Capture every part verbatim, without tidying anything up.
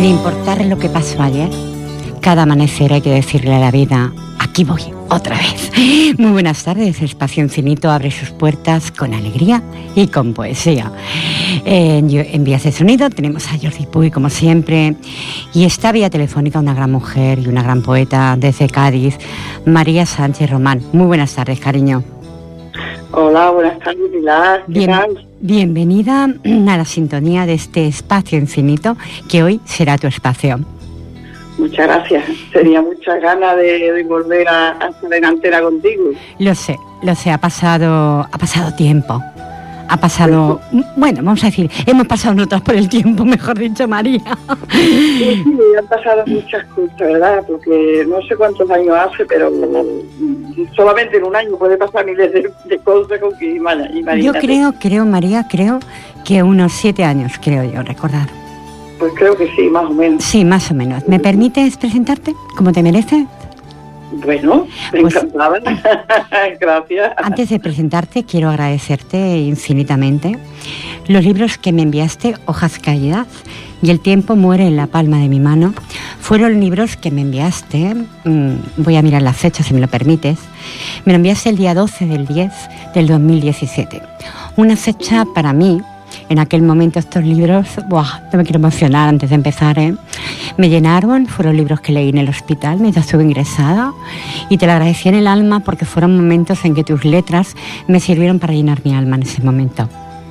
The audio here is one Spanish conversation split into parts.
Sin importar lo que pasó ayer, cada amanecer hay que decirle a la vida, aquí voy, otra vez. Muy buenas tardes, Espacio Infinito abre sus puertas con alegría y con poesía. En, en Vías de Sonido tenemos a Jordi Puy, como siempre, y está vía telefónica una gran mujer y una gran poeta desde Cádiz, María Sánchez Román. Muy buenas tardes, cariño. Hola, buenas tardes, Pilar. ¿Qué Bien, tal? Bienvenida a la sintonía de este Espacio Infinito, que hoy será tu espacio. Muchas gracias. Tenía muchas ganas de, de volver a, a estar en antena contigo. Lo sé, lo sé, ha pasado, ha pasado tiempo. Ha pasado, bueno, vamos a decir, hemos pasado nosotros por el tiempo, mejor dicho, María. Sí, sí, han pasado muchas cosas, ¿verdad? Porque no sé cuántos años hace, pero solamente en un año puede pasar miles de, de cosas con que imagínate. Yo creo, creo, María, creo que unos siete años, creo yo, recordar. Pues creo que sí, más o menos. Sí, más o menos. ¿Me permites presentarte como te mereces? Bueno, Pues, encantada. Gracias. Antes de presentarte, quiero agradecerte infinitamente los libros que me enviaste, Hojas caídas y El tiempo muere en la palma de mi mano. Fueron libros que me enviaste, mmm, voy a mirar la fecha si me lo permites, me lo enviaste el día doce del diez del dos mil diecisiete. Una fecha para mí. En aquel momento estos libros, ¡buah!, no me quiero emocionar antes de empezar, ¿eh? Me llenaron, fueron libros que leí en el hospital mientras estuve ingresada y te lo agradecí en el alma porque fueron momentos en que tus letras me sirvieron para llenar mi alma en ese momento.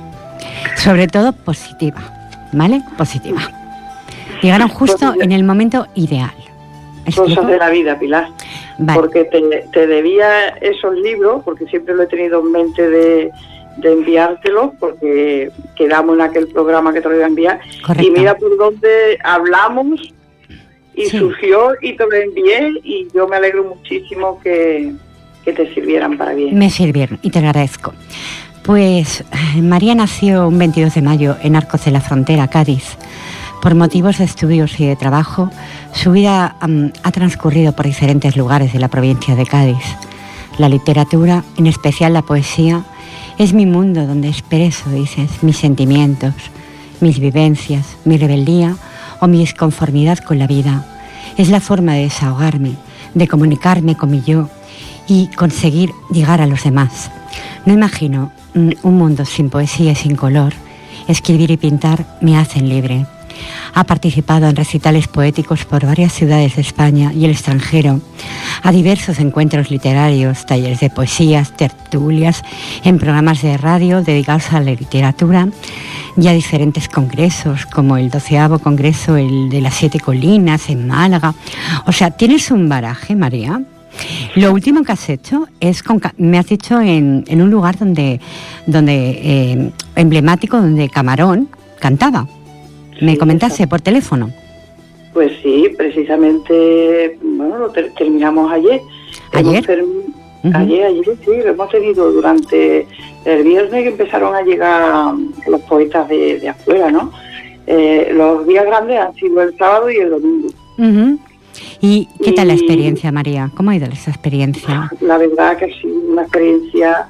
Sobre todo positiva, ¿vale? Positiva. Llegaron justo en el momento ideal. ¿Explico? Cosas de la vida, Pilar. Vale. Porque te, te debía esos libros, porque siempre lo he tenido en mente de... de enviártelos, porque quedamos en aquel programa que te lo iba a enviar. Correcto. Y mira por dónde hablamos y sí. surgió y te lo envié y yo me alegro muchísimo que, que te sirvieran para bien. Me sirvieron y te lo agradezco. Pues María nació un veintidós de mayo en Arcos de la Frontera, Cádiz. Por motivos de estudios y de trabajo, su vida um, ha transcurrido por diferentes lugares de la provincia de Cádiz. La literatura, en especial la poesía, es mi mundo donde expreso, dices, mis sentimientos, mis vivencias, mi rebeldía o mi disconformidad con la vida. Es la forma de desahogarme, de comunicarme con mi yo y conseguir llegar a los demás. No imagino un mundo sin poesía y sin color. Escribir y pintar me hacen libre. Ha participado en recitales poéticos por varias ciudades de España y el extranjero, a diversos encuentros literarios, talleres de poesías, tertulias, en programas de radio dedicados a la literatura y a diferentes congresos, como el doceavo congreso, el de las Siete Colinas, en Málaga. O sea, tienes un baraje, María. Lo último que has hecho es, con, me has dicho, en, en un lugar donde, donde eh, emblemático, donde Camarón cantaba. Me comentaste por teléfono. Pues sí, precisamente, bueno, lo ter- terminamos ayer. ¿Ayer? Ter- uh-huh. Ayer, ayer, sí, lo hemos tenido durante el viernes que empezaron a llegar los poetas de, de afuera, ¿no? Eh, los días grandes han sido el sábado y el domingo. Uh-huh. ¿Y qué y, tal la experiencia, María? ¿Cómo ha ido esa experiencia? La verdad que ha sido una experiencia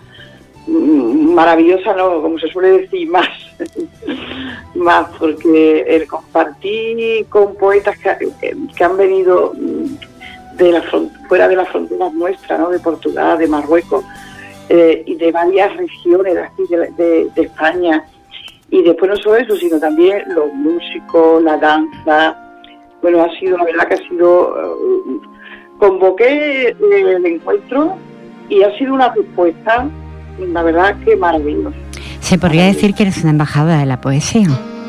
maravillosa, no, como se suele decir, más más porque el compartir con poetas que, que han venido de la front, fuera de las fronteras nuestras, ¿no? De Portugal, de Marruecos eh, y de varias regiones de, aquí, de, de, de España, y después no solo eso, sino también los músicos, la danza. Bueno, ha sido, la verdad que ha sido uh, convoqué el encuentro y ha sido una respuesta, la verdad que maravillosa. ¿Se podría decir que eres una embajadora de la poesía?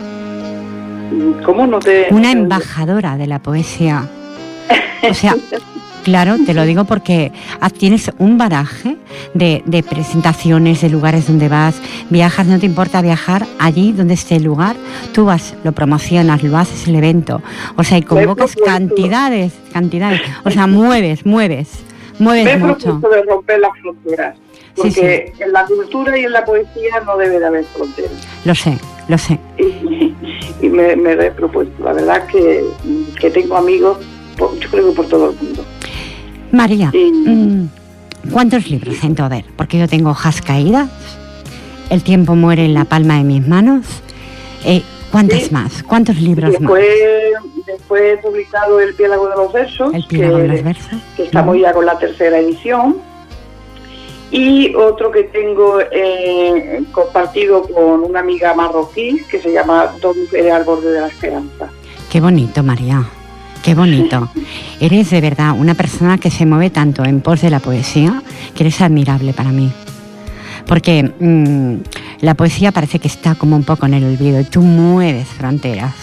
¿Cómo no te...? Una embajadora de la poesía. O sea, claro, te lo digo porque tienes un baraje de, de presentaciones, de lugares donde vas, viajas, no te importa viajar allí donde esté el lugar, tú vas, lo promocionas, lo haces el evento, o sea, y convocas cantidades, cantidades, o sea, mueves, mueves, mueves Me mucho. Me de romper las fronteras. Porque sí, sí. En la cultura y en la poesía no debe de haber fronteras. Lo sé, lo sé. Y, y me, me he propuesto, la verdad que, que tengo amigos, por, yo creo que por todo el mundo. María, y, ¿cuántos libros en tu haber? Porque yo tengo Hojas caídas, El tiempo muere en la palma de mis manos. Eh, ¿Cuántas Sí. más? ¿Cuántos libros Después, más? después he publicado El Piélago de los Versos, El Piélago de que, los Versos. que estamos Ujú. ya con la tercera edición. Y otro que tengo eh, compartido con una amiga marroquí, que se llama Dos mujeres al borde de la esperanza. Qué bonito, María. Qué bonito. Eres de verdad una persona que se mueve tanto en pos de la poesía que eres admirable para mí. Porque mmm, la poesía parece que está como un poco en el olvido y tú mueves fronteras.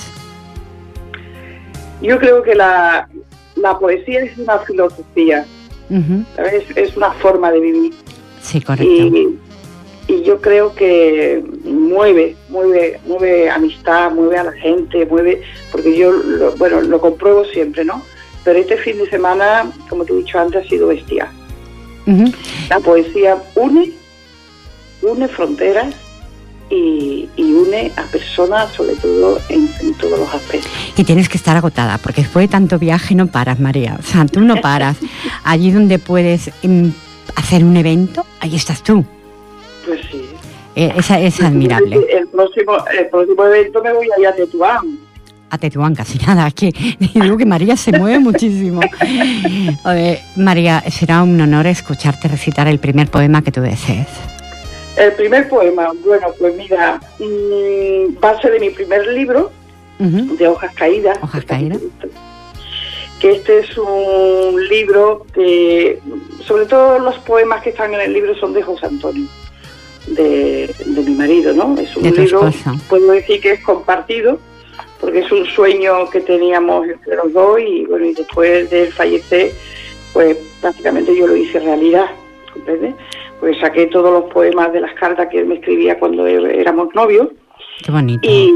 Yo creo que la, la poesía es una filosofía, Uh-huh. ¿sabes? Es una forma de vivir. Sí, correcto. Y, y yo creo que mueve, mueve, mueve amistad, mueve a la gente, mueve, porque yo, lo, bueno, lo compruebo siempre, ¿no? Pero este fin de semana, como te he dicho antes, ha sido bestial. Uh-huh. La poesía une, une fronteras y, y une a personas, sobre todo en, en todos los aspectos. Y tienes que estar agotada, porque después de tanto viaje no paras, María. O sea, tú no paras. Allí donde puedes mm, hacer un evento, ahí estás tú. Pues sí. Eh, esa es admirable. El próximo, el próximo evento me voy a ir a Tetuán. A Tetuán, casi nada. Es que digo que María se mueve muchísimo. Oye, María, será un honor escucharte recitar el primer poema que tú desees. El primer poema, bueno, pues mira, mmm, va a ser de mi primer libro, Uh-huh. de Hojas Caídas. Hojas Caídas. Que este es un libro que, sobre todo los poemas que están en el libro son de José Antonio, de, de mi marido, ¿no? Es un De tu libro, esposo. puedo decir que es compartido, porque es un sueño que teníamos entre los dos y bueno, y después de él fallecer, pues prácticamente yo lo hice realidad, ¿comprendes? Pues saqué todos los poemas de las cartas que él me escribía cuando éramos novios. Qué bonito. Y,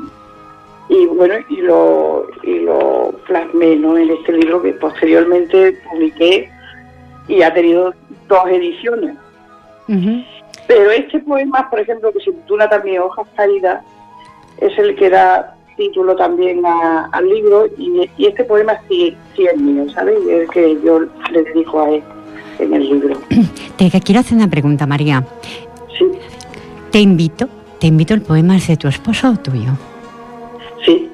y bueno, y lo, y lo plasmé, ¿no?, en este libro que posteriormente publiqué y ha tenido dos ediciones. Uh-huh. Pero este poema, por ejemplo, que se titula también Hojas Caídas, es el que da título también a, al libro y, y este poema sí, sí es mío, ¿sabes? Y es el que yo le dedico a él en el libro. Te quiero hacer una pregunta, María. Sí, Te invito, te invito el poema, ¿es de tu esposo o tuyo? sí.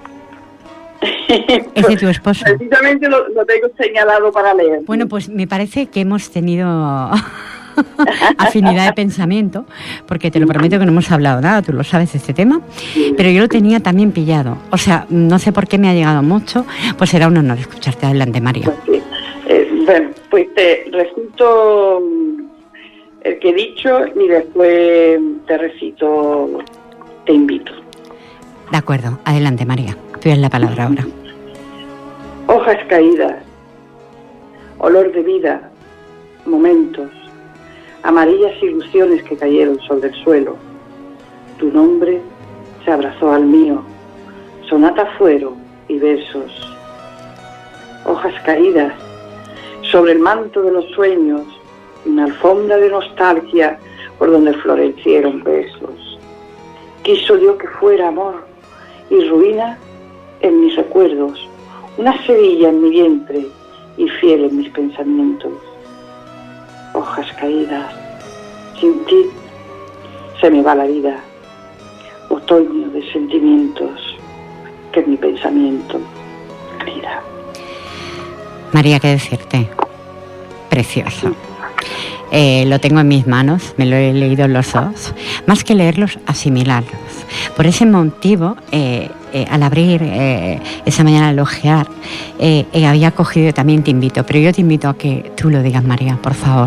Es de tu esposo. Precisamente lo, lo tengo señalado para leer. Bueno, pues me parece que hemos tenido afinidad de pensamiento, porque te lo prometo que no hemos hablado nada, tú lo sabes de este tema, pero yo lo tenía también pillado. O sea, no sé por qué me ha llegado mucho, pues será un honor escucharte. Adelante, María. Pues sí. Eh, bueno, pues te recito el que he dicho y después te recito Te invito. De acuerdo, adelante, María. Tú eres la palabra ahora. Hojas caídas, olor de vida, momentos, amarillas ilusiones que cayeron sobre el suelo. Tu nombre se abrazó al mío, sonata fueron y versos. Hojas caídas, sobre el manto de los sueños, una alfombra de nostalgia por donde florecieron besos. Quiso Dios que fuera amor y ruina en mis recuerdos, una semilla en mi vientre y fiel en mis pensamientos. Hojas caídas, sin ti se me va la vida, otoño de sentimientos que en mi pensamiento mira. María, ¿qué decirte? Precioso. Eh, lo tengo en mis manos, me lo he leído los dos. Más que leerlos, asimilarlos. Por ese motivo, eh, eh, al abrir eh, esa mañana al ojear, eh, eh, había cogido también Te invito, pero yo te invito a que tú lo digas, María, por favor.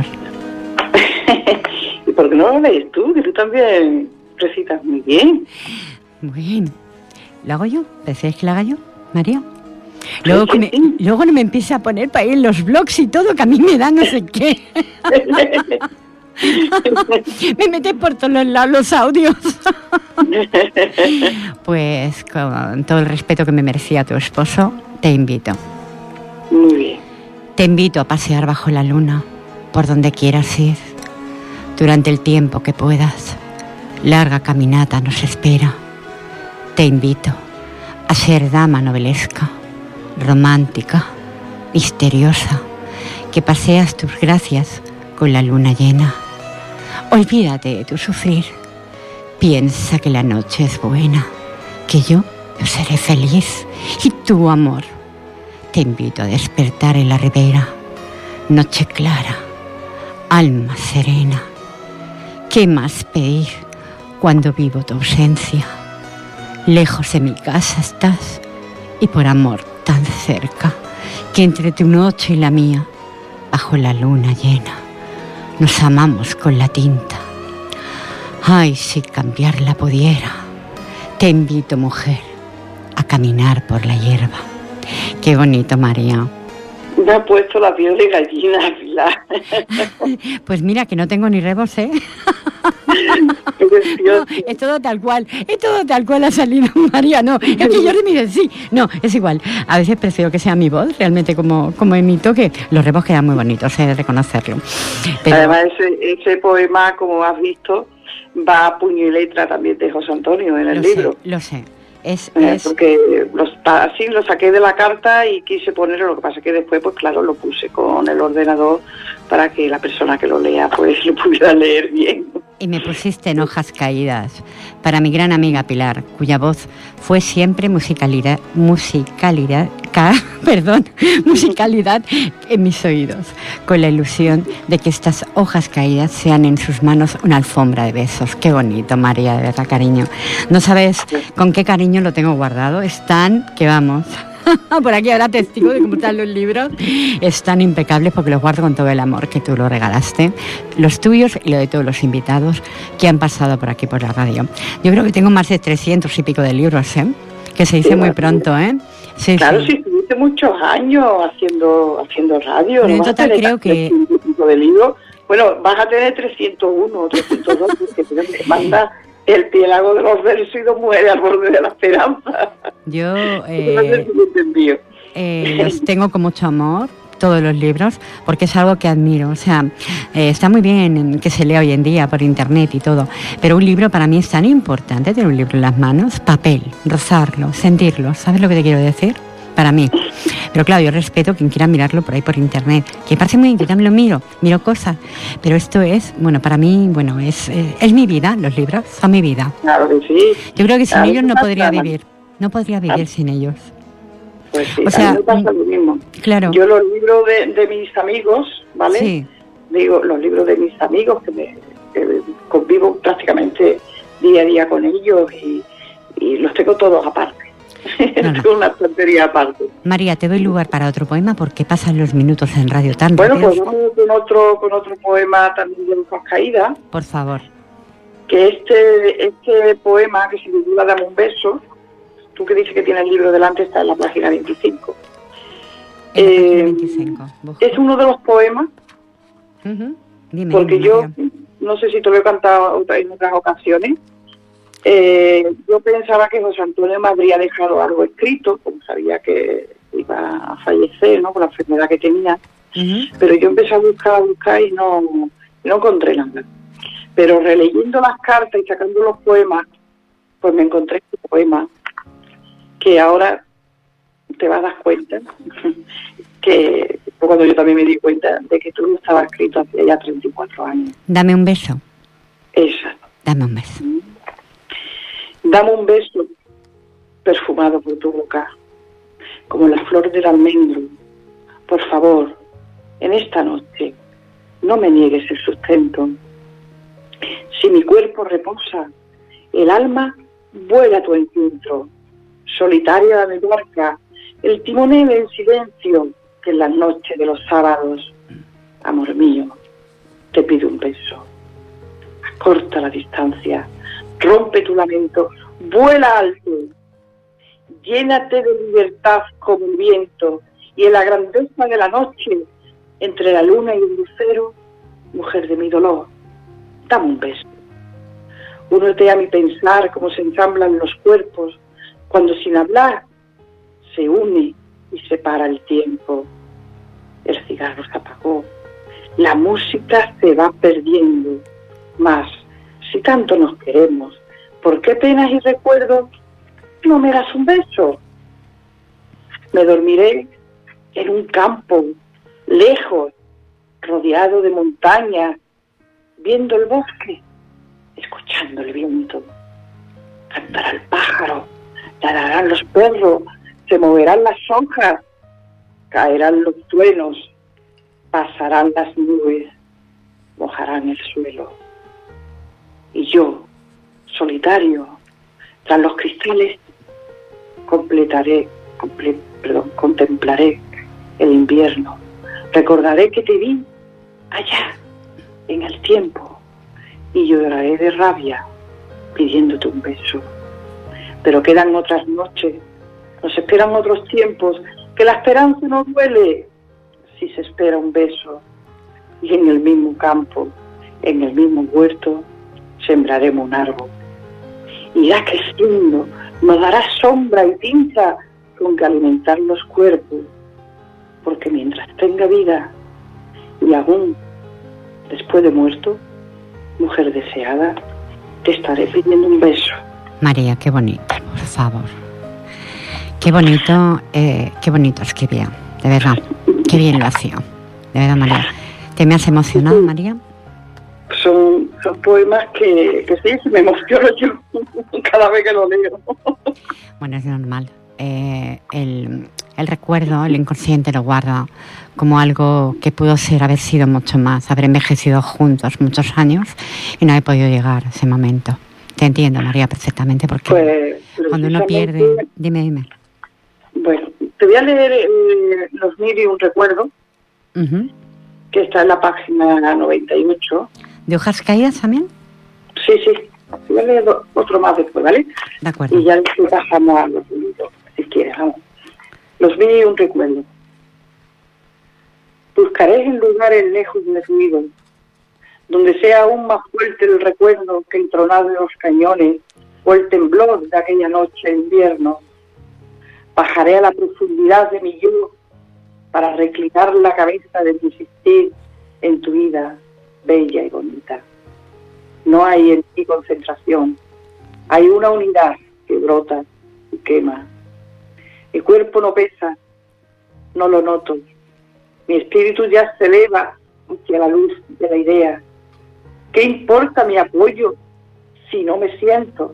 ¿Y por qué no lo lees tú? Que tú también recitas muy bien. Bueno, ¿lo hago yo? ¿Prefieres que lo haga yo, María? Luego, que me, luego no me empiece a poner para ir en los blogs y todo, que a mí me da no sé qué. Me metes por todos los lados los audios. Pues con todo el respeto que me merecía tu esposo, te invito. Muy bien. Te invito a pasear bajo la luna, por donde quieras ir, durante el tiempo que puedas. Larga caminata nos espera. Te invito a ser dama novelesca, romántica, misteriosa, que paseas tus gracias con la luna llena. Olvídate de tu sufrir, piensa que la noche es buena, que yo, yo seré feliz. Y tú, amor, te invito a despertar en la ribera, noche clara, alma serena. ¿Qué más pedir cuando vivo tu ausencia? Lejos de mi casa estás y por amor tan cerca, que entre tu noche y la mía, bajo la luna llena, nos amamos con la tinta. Ay, si cambiarla pudiera, te invito, mujer, a caminar por la hierba. Qué bonito, María. Me ha puesto la piel de gallina, Pilar. Pues mira, que no tengo ni rebos, ¿eh? No, es todo tal cual, es todo tal cual ha salido, María, no, es que yo me dice, sí, no, es igual, a veces prefiero que sea mi voz, realmente como, como emito, que los rebos quedan muy bonitos, he de reconocerlo. Pero... Además, ese, ese poema, como has visto, va a puño y letra también de José Antonio en el lo libro. Sé, lo sé. Es, eh, es... Porque los, así lo saqué de la carta y quise ponerlo, lo que pasa que después, pues claro, lo puse con el ordenador para que la persona que lo lea, pues lo pudiera leer bien. Y me pusiste en hojas caídas para mi gran amiga Pilar, cuya voz fue siempre musicalidad, musicalidad, ca, perdón, musicalidad en mis oídos, con la ilusión de que estas hojas caídas sean en sus manos una alfombra de besos. Qué bonito, María, de verdad, cariño. No sabes con qué cariño lo tengo guardado. Es tan que vamos... Por aquí habrá testigo de cómo están los libros. Están impecables porque los guardo con todo el amor que tú lo regalaste. Los tuyos y lo de todos los invitados que han pasado por aquí por la radio. Yo creo que tengo más de trescientos y pico de libros, ¿eh? Que se dice sí, muy pronto, ¿eh? Sí, claro, sí, estuviste sí, muchos años haciendo haciendo radio. Pero en total creo que... De libros. Bueno, vas a tener trescientos uno o trescientos dos porque te manda... El piélago de los versos y dos mujeres al borde de la esperanza. Yo eh, eh, los tengo con mucho amor, todos los libros, porque es algo que admiro. O sea, eh, está muy bien que se lea hoy en día por internet y todo, pero un libro para mí es tan importante, tener un libro en las manos, papel, rozarlo, sentirlo. ¿Sabes lo que te quiero decir? Para mí. Pero claro, yo respeto a quien quiera mirarlo por ahí por internet, que me parece muy bien, yo también lo miro, miro cosas, pero esto es, bueno, para mí, bueno, es es, es mi vida, los libros son mi vida. Claro que sí. Yo creo que sin ellos no podría vivir, no podría vivir sin ellos. Pues sí, o sea, a mí me pasa lo mismo. Claro. Yo los libros de, de mis amigos, ¿vale? Sí. Digo, los libros de mis amigos, que, me, que convivo prácticamente día a día con ellos y, y los tengo todos aparte. No, no. Tengo una estantería aparte. María, te doy lugar para otro poema porque pasan los minutos en radio tan bueno, rápido. Bueno, pues vamos con otro, con otro poema también de Hojas Caídas. Por favor. Que este, este poema, que se titula Dame un beso, tú que dices que tienes el libro delante, está en la página veinticinco. En la página veinticinco. Es uno de los poemas, uh-huh. Dime, porque dime, yo, María. No sé si te lo he cantado en otras ocasiones, Eh, yo pensaba que José Antonio me habría dejado algo escrito, como sabía que iba a fallecer, ¿no?, por la enfermedad que tenía. Uh-huh. Pero yo empecé a buscar, a buscar y no, no encontré nada. Pero releyendo las cartas y sacando los poemas, pues me encontré este poema que ahora te vas a dar cuenta que fue cuando yo también me di cuenta de que tú no estabas escrito hace ya treinta y cuatro años. Dame un beso. Exacto. Dame un beso. Dame un beso perfumado por tu boca, como la flor del almendro. Por favor, en esta noche, no me niegues el sustento. Si mi cuerpo reposa, el alma vuela a tu encuentro. Solitaria la mi barca, el timonel en silencio, que en las noches de los sábados, amor mío, te pido un beso. Acorta la distancia, rompe tu lamento, vuela alto, llénate de libertad como un viento, y en la grandeza de la noche, entre la luna y el lucero, mujer de mi dolor, dame un beso. Únete a mi pensar como se ensamblan los cuerpos, cuando sin hablar se une y separa el tiempo. El cigarro se apagó, la música se va perdiendo, mas si tanto nos queremos, ¿por qué penas y recuerdos no me das un beso? Me dormiré en un campo, lejos, rodeado de montañas, viendo el bosque, escuchando el viento. Cantará el pájaro, ladrarán los perros, se moverán las hojas, caerán los truenos, pasarán las nubes, mojarán el suelo. Y yo, solitario, tras los cristales, completaré, comple, perdón, contemplaré el invierno. Recordaré que te vi allá, en el tiempo, y lloraré de rabia pidiéndote un beso. Pero quedan otras noches, nos esperan otros tiempos, que la esperanza no duele si se espera un beso. Y en el mismo campo, en el mismo huerto, sembraremos un árbol. Irá creciendo, nos dará sombra y tinta con que alimentar los cuerpos, porque mientras tenga vida y aún después de muerto, mujer deseada, te estaré pidiendo un beso. María, qué bonito, por favor. Qué bonito, eh, qué bonito escribía, de verdad. Qué bien lo hacía, de verdad, María. ¿Te me has emocionado, María? Son, son poemas que, que sí, me emociono yo cada vez que lo leo. Bueno, es normal. Eh, el, el recuerdo, el inconsciente lo guarda como algo que pudo ser, haber sido mucho más, haber envejecido juntos muchos años y no he podido llegar a ese momento. Te entiendo, María, perfectamente, porque pues, cuando uno pierde... Dime, dime. Bueno, te voy a leer eh, Los mil y un recuerdo, uh-huh. que está en la página noventa y ocho. ¿De hojas caídas también? Sí, sí. Voy a leer otro más después, ¿vale? De acuerdo. Y ya después bajamos a los libros, si quieres, vamos. Los mil y un recuerdo. Buscaré en lugares lejos de ruido, donde sea aún más fuerte el recuerdo que el tronado de los cañones o el temblor de aquella noche de invierno. Bajaré a la profundidad de mi yo para reclinar la cabeza de insistir en tu vida bella y bonita. No hay en ti concentración, hay una unidad que brota y quema. Mi cuerpo no pesa, no lo noto. Mi espíritu ya se eleva hacia la luz de la idea. ¿Qué importa mi apoyo si no me siento?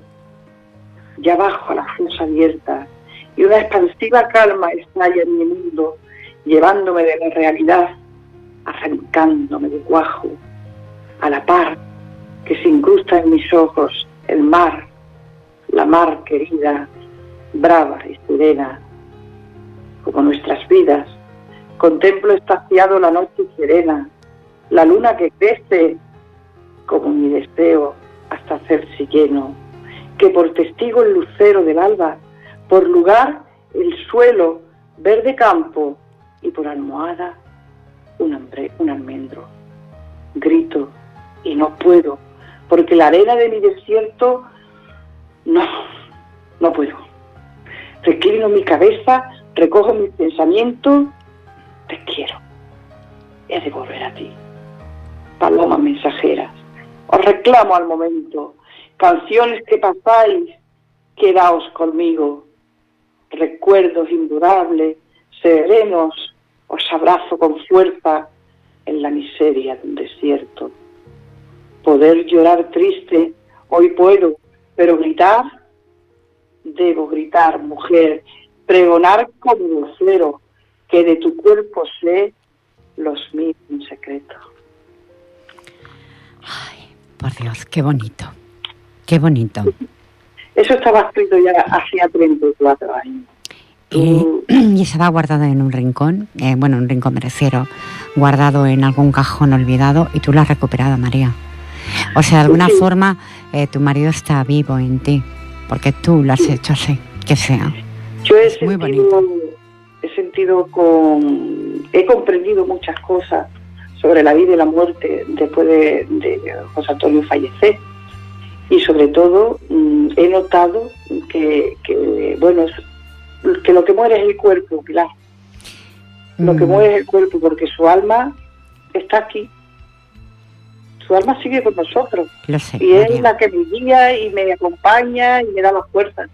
Ya bajo a la fosa abierta y una expansiva calma estalla en mi mundo, llevándome de la realidad, arrancándome de cuajo, a la par que se incrusta en mis ojos el mar, la mar querida, brava y serena. Como nuestras vidas, contemplo extasiado la noche serena, la luna que crece, como mi deseo hasta hacerse lleno, que por testigo el lucero del alba, por lugar el suelo verde campo y por almohada un, hambre, un almendro. Grito y no puedo, porque la arena de mi desierto, no, no puedo. Reclino mi cabeza, recojo mis pensamientos, te quiero. He de volver a ti. Palomas mensajeras, os reclamo al momento. Canciones que pasáis, quedaos conmigo. Recuerdos indudables, serenos, os abrazo con fuerza en la miseria de un desierto. Poder llorar triste, hoy puedo, pero gritar, debo gritar, mujer, pregonar como vocero, que de tu cuerpo sé los mil en secreto. Ay, por Dios, qué bonito, qué bonito. Eso estaba escrito ya hacía treinta y cuatro años. Y, y estaba guardado en un rincón, eh, bueno, un rincón me refiero, guardado en algún cajón olvidado, y tú lo has recuperado, María. O sea, de alguna sí. forma, eh, tu marido está vivo en ti, porque tú lo has hecho así, que sea. Yo he es sentido, muy bonito. He sentido con... He comprendido muchas cosas sobre la vida y la muerte después de, de José Antonio fallecer. Y sobre todo, mmm, he notado que, que, bueno, que lo que muere es el cuerpo, Pilar. Lo mm. que muere es el cuerpo, porque su alma está aquí. Su alma sigue con nosotros. Lo sé, y es María. la que me guía y me acompaña y me da las fuerzas.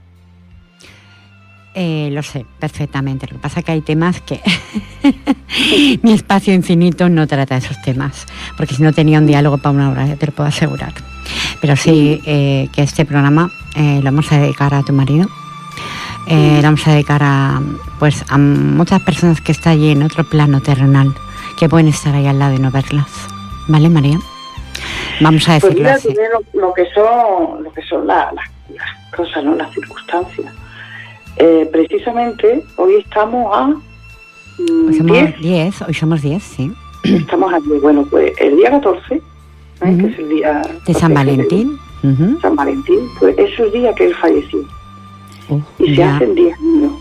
Eh, lo sé perfectamente. Lo que pasa es que hay temas que mi espacio infinito no trata esos temas, porque si no tenía un diálogo para una hora, te lo puedo asegurar. Pero sí eh, que este programa eh, lo vamos a dedicar a tu marido, Eh, vamos a dedicar a, pues, a muchas personas que están allí en otro plano terrenal, que pueden estar ahí al lado y no verlas. ¿Vale, María? Vamos a decirlo pues mira, así. Lo, lo que son, lo que son la, la, las cosas, ¿no? Las circunstancias. Eh, precisamente hoy estamos a Hoy somos diez, hoy somos diez, sí. Estamos aquí. Bueno, pues el día catorce, ¿eh? Uh-huh. Que es el día de San Valentín. Uh-huh. San Valentín, pues es el día que él falleció. Uh, y se ya. hacen diez años.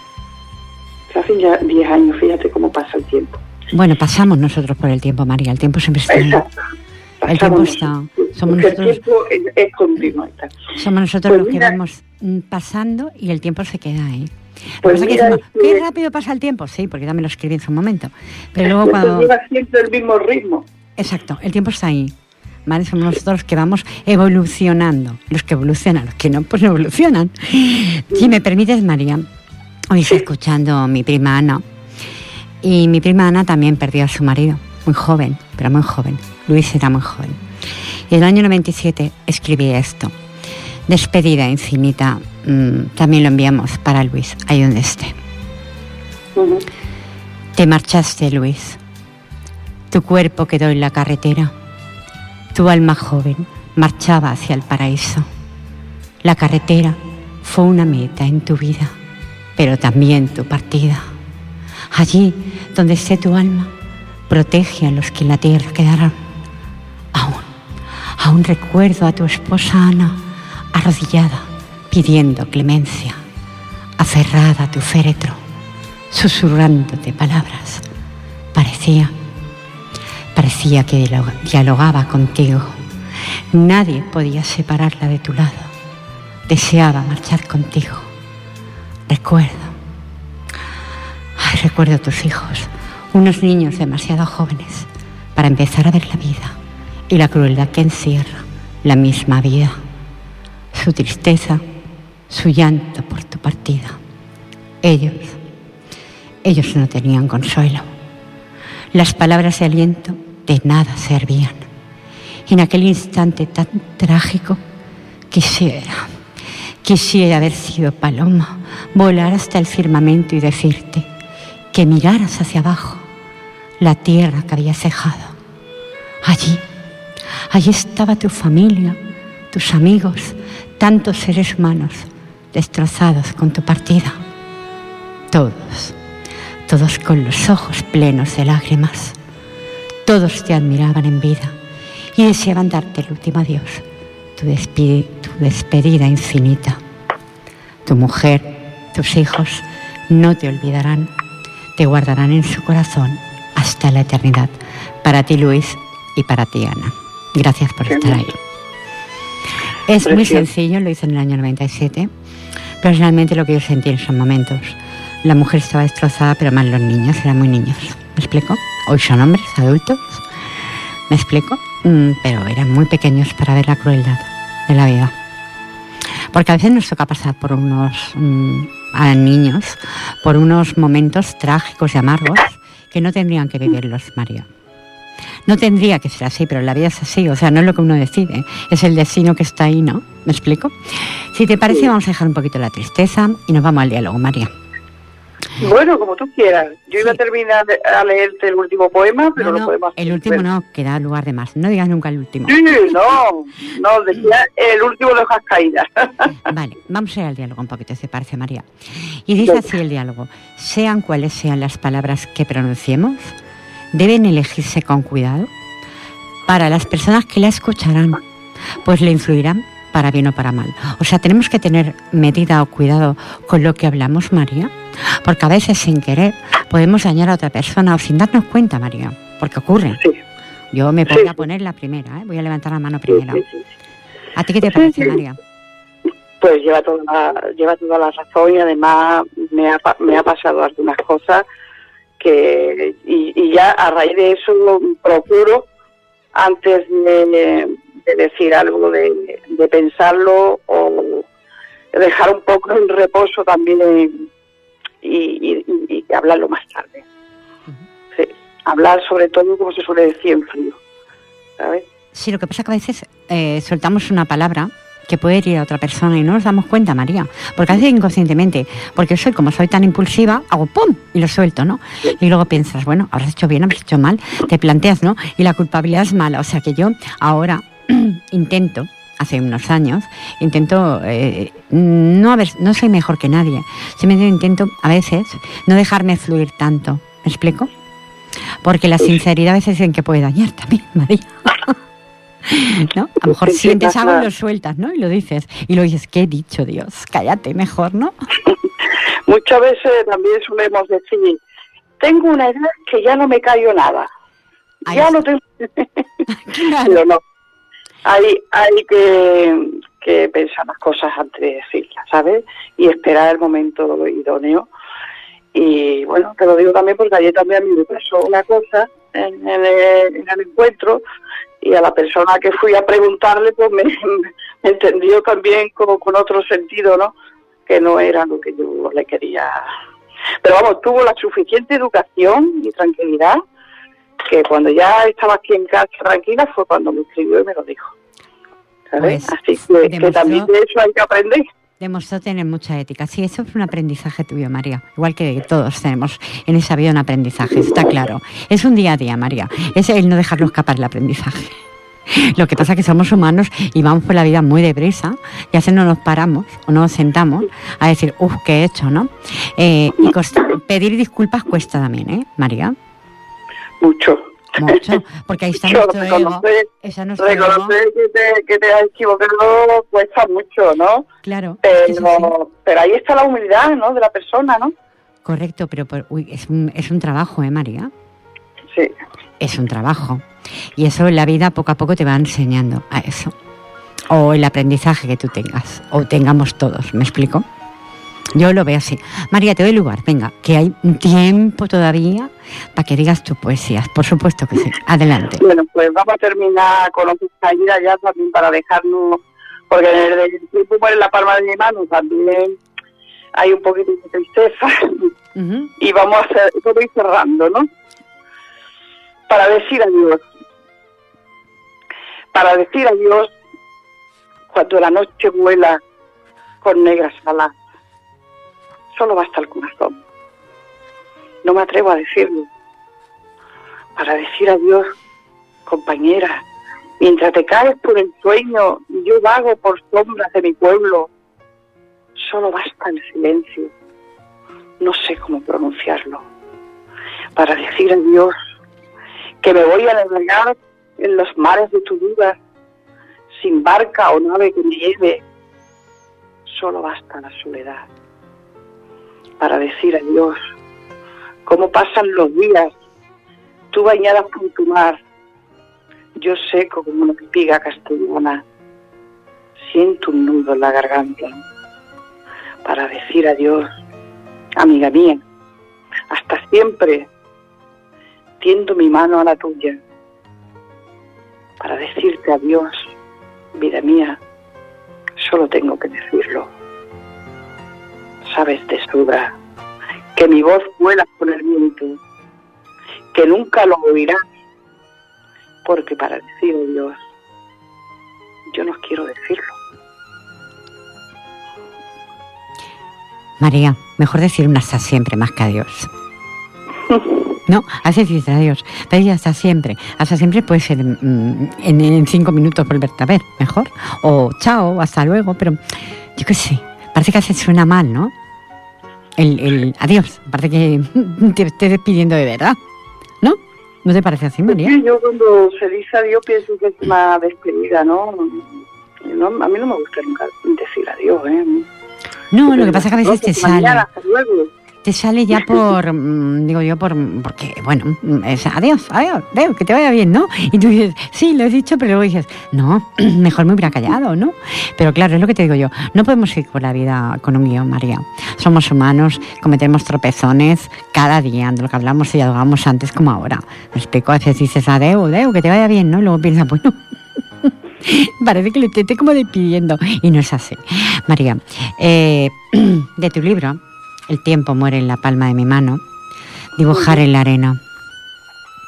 Se hacen ya diez años, fíjate cómo pasa el tiempo. Bueno, pasamos nosotros por el tiempo, María. El tiempo siempre está ahí. Exacto. El tiempo está. Somos nosotros, el tiempo es, es continuo. Está. Somos nosotros pues los mira, que vamos pasando y el tiempo se queda ahí. Pues mira, que decimos, ¿qué rápido pasa el tiempo? Sí, porque también lo escribí en su momento. Pero luego cuando... lleva siempre el mismo ritmo. Exacto, el tiempo está ahí. ¿Vale? Somos nosotros los que vamos evolucionando. Los que evolucionan, los que no, pues no evolucionan. Si me permites, María, hoy estoy escuchando a mi prima Ana. Y mi prima Ana también perdió a su marido, muy joven, pero muy joven. Luis era muy joven. Y en el año noventa y siete escribí esto. Despedida infinita, mmm, también lo enviamos para Luis, ahí donde esté. Uh-huh. Te marchaste, Luis. Tu cuerpo quedó en la carretera. Tu alma joven marchaba hacia el paraíso. La carretera fue una meta en tu vida, pero también tu partida. Allí donde esté tu alma, protege a los que en la tierra quedaron. Aún, aún recuerdo a tu esposa Ana, arrodillada, pidiendo clemencia, aferrada a tu féretro, susurrándote palabras. Parecía, parecía que dialogaba contigo. Nadie podía separarla de tu lado. Deseaba marchar contigo. Recuerdo, ay, recuerdo a tus hijos, unos niños demasiado jóvenes para empezar a ver la vida y la crueldad que encierra la misma vida. Su tristeza, su llanto por tu partida. Ellos, ellos no tenían consuelo. Las palabras de aliento de nada servían. En aquel instante tan trágico, quisiera, quisiera haber sido paloma, volar hasta el firmamento y decirte que miraras hacia abajo la tierra que había cejado. Allí, allí estaba tu familia, tus amigos, tantos seres humanos destrozados con tu partida. Todos, todos con los ojos plenos de lágrimas. Todos te admiraban en vida y deseaban darte el último adiós, tu, despide, tu despedida infinita. Tu mujer, tus hijos no te olvidarán, te guardarán en su corazón hasta la eternidad. Para ti, Luis, y para ti, Ana. Gracias por estar ahí. Es muy sencillo, lo hice en el año noventa y siete, pero realmente lo que yo sentí en esos momentos. La mujer estaba destrozada, pero más los niños, eran muy niños. ¿Me explico? Hoy son hombres, adultos. ¿Me explico? Mm, pero eran muy pequeños para ver la crueldad de la vida. Porque a veces nos toca pasar por unos, mm, a niños, por unos momentos trágicos y amargos que no tendrían que vivirlos, María. No tendría que ser así, pero la vida es así, o sea, no es lo que uno decide, es el destino que está ahí, ¿no? ¿Me explico? Si te parece, vamos a dejar un poquito la tristeza y nos vamos al diálogo, María. Bueno, como tú quieras. Yo sí. iba a terminar a leerte el último poema, pero no, no, lo podemos hacer. El último bueno. no, que da lugar de más. No digas nunca el último. Sí, no, no, decía el último de hojas caídas. Vale, vamos a ir al diálogo un poquito, ¿te parece, María? Y dice así el diálogo: sean cuales sean las palabras que pronunciemos, deben elegirse con cuidado para las personas que la escucharán, pues le influirán para bien o para mal. O sea, tenemos que tener medida o cuidado con lo que hablamos, María, porque a veces sin querer podemos dañar a otra persona o sin darnos cuenta, María, porque ocurre. Sí. Yo me voy sí. a poner la primera, ¿eh? Voy a levantar la mano primero. Sí, sí, sí. ¿A ti qué te sí, parece, sí. María? Pues lleva toda, la, lleva toda la razón y además me ha, me ha pasado algunas cosas que y, y ya a raíz de eso procuro antes de, de decir algo, de, de pensarlo o dejar un poco en reposo también en, y, y, y hablarlo más tarde. Uh-huh. Sí, hablar sobre todo, como se suele decir, en frío, ¿sabes? Sí, lo que pasa es que a veces eh, soltamos una palabra que puede herir a otra persona y no nos damos cuenta, María, porque a veces inconscientemente, porque soy como soy tan impulsiva, hago pum y lo suelto, ¿no? Y luego piensas, bueno, habrás hecho bien, habrás hecho mal, te planteas, ¿no? Y la culpabilidad es mala, o sea que yo ahora intento, hace unos años, intento, eh, no, a ver, no soy mejor que nadie, simplemente intento a veces no dejarme fluir tanto, ¿me explico? Porque la sinceridad a veces dicen que puede dañar también, María. ¿No? A lo mejor sientes algo y lo sueltas, ¿no? Y lo dices. Y lo dices, ¿qué he dicho, Dios? Cállate mejor, ¿no? Muchas veces también solemos decir, tengo una edad que ya no me callo nada. Ahí ya está. No tengo... Claro. Pero no. Hay, hay que, que pensar las cosas antes de decirlas, ¿sabes? Y esperar el momento idóneo. Y bueno, te lo digo también porque ayer también a mí me pasó una cosa en, en, el, en el encuentro, y a la persona que fui a preguntarle pues me, me entendió también como con otro sentido, ¿no? Que no era lo que yo le quería. Pero vamos, tuvo la suficiente educación y tranquilidad que cuando ya estaba aquí en casa tranquila fue cuando me escribió y me lo dijo, ¿sabes? Pues, así que, demostró, que también de eso hay que aprender. Demostró tener mucha ética. Sí, eso es un aprendizaje tuyo, María. Igual que todos tenemos en esa vida un aprendizaje, está claro. Es un día a día, María. Es el no dejarlo escapar el aprendizaje. Lo que pasa es que somos humanos y vamos por la vida muy deprisa y a veces no nos paramos o no nos sentamos a decir, uff, ¿qué he hecho, no? Eh, y costa, pedir disculpas cuesta también, ¿eh, María? Mucho. Mucho, porque ahí está mucho, nuestro ego. Esa nuestro reconocer ego. Que, te, que te has equivocado cuesta mucho, ¿no? Claro. Pero, es que sí. pero ahí está la humildad, ¿no? De la persona, ¿no? Correcto, pero por, uy, es, un, es un trabajo, ¿eh, María? Sí. Es un trabajo. Y eso en la vida poco a poco te va enseñando a eso. O el aprendizaje que tú tengas, o tengamos todos, ¿me explico? Yo lo veo así. María, te doy lugar, venga, que hay un tiempo todavía para que digas tus poesías, por supuesto que sí. Adelante. Bueno, pues vamos a terminar con otras caídas ya también para dejarnos, porque en el tiempo muere la palma de mi mano también hay un poquito de tristeza. Uh-huh. Y vamos a hacer, yo voy cerrando, ¿no? Para decir adiós. Para decir adiós cuando la noche vuela con negras alas. Solo basta el corazón. No me atrevo a decirlo. Para decir adiós, compañera, mientras te caes por el sueño y yo vago por sombras de mi pueblo, solo basta el silencio. No sé cómo pronunciarlo. Para decir adiós, que me voy a navegar en los mares de tu duda, sin barca o nave que me lleve, solo basta la soledad. Para decir adiós, cómo pasan los días, tú bañada por tu mar, yo seco como una espiga castellana, siento un nudo en la garganta. Para decir adiós, amiga mía, hasta siempre, tiendo mi mano a la tuya. Para decirte adiós, vida mía, solo tengo que decirlo. Sabes de sobra que mi voz vuela con el viento, que nunca lo oirás, porque para decir adiós, yo no quiero decirlo. María, mejor decir un hasta siempre más que adiós. No, hace decir adiós, pero hasta siempre. Hasta siempre puede ser mm, en, en cinco minutos volverte a ver, mejor. O chao, hasta luego, pero yo qué sé, parece que a veces suena mal, ¿no? El, el adiós, parece que te estés despidiendo de verdad, ¿no? ¿No te parece así, María? Sí, yo cuando se dice adiós pienso que es una despedida, ¿no? no a mí no me gusta nunca decir adiós, ¿eh? No, lo que pasa es que a veces te sale. Mañana, hasta luego. Te sale ya por, digo yo, por porque, bueno, es adiós, adiós, adiós, que te vaya bien, ¿no? Y tú dices, sí, lo he dicho, pero luego dices, no, mejor me hubiera callado, ¿no? Pero claro, es lo que te digo yo, no podemos ir por la vida con un guión, María. Somos humanos, cometemos tropezones cada día, de lo que hablamos y dialogamos antes como ahora. Me explico, a veces dices, adiós, adiós, que te vaya bien, ¿no? Y luego piensas, bueno, parece que le esté como despidiendo, y no es así. María, eh, de tu libro, El tiempo muere en la palma de mi mano, dibujar en la arena.